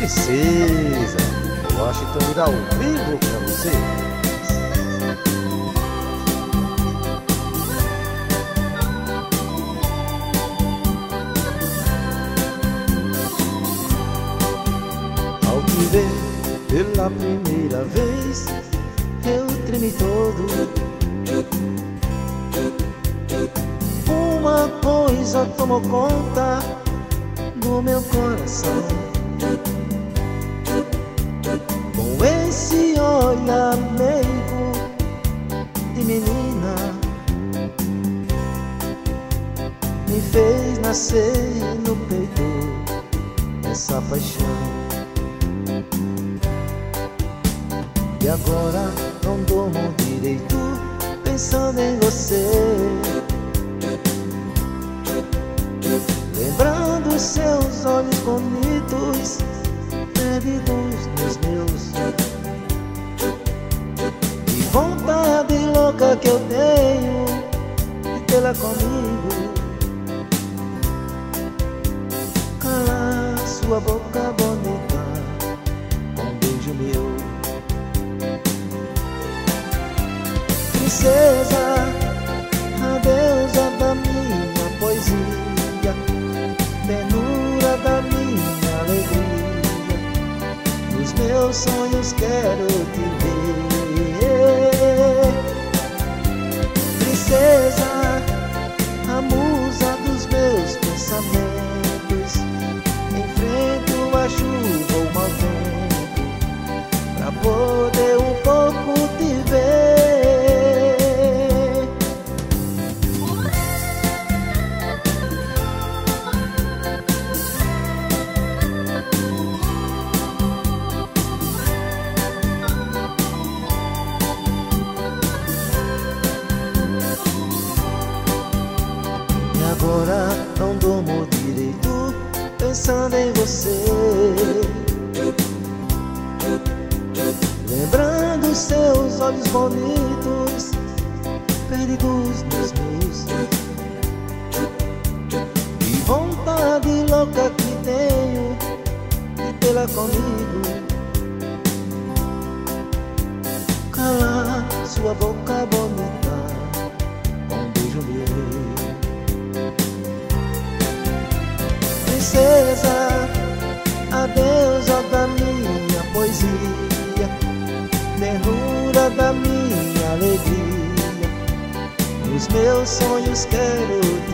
Princesa, Washington irá ao vivo pra você. Ao te ver pela primeira vez, eu tremi todo. Uma coisa tomou conta do meu coração. Com esse olhar meigo de menina, me fez nascer no peito essa paixão. E agora não durmo direito pensando em você, lembrando seus olhos bonitos perdidos nos meus. Que vontade louca que eu tenho de tê-la comigo, calar sua boca bonita com um beijo meu. Princesa, a deusa da minha poesia, ternura da minha alegria, nos meus sonhos quero te ver. Princesa, a musa dos meus pensamentos, enfrento a chuva ou o mau vento pra poder um pouco te ver. Agora não durmo direito pensando em você, lembrando seus olhos bonitos perdidos nos meus. Que vontade louca que tenho de tê-la comigo, calar sua boca bonita com um beijo meu. Princesa, a deusa da minha poesia, ternura da minha alegria, nos meus sonhos quero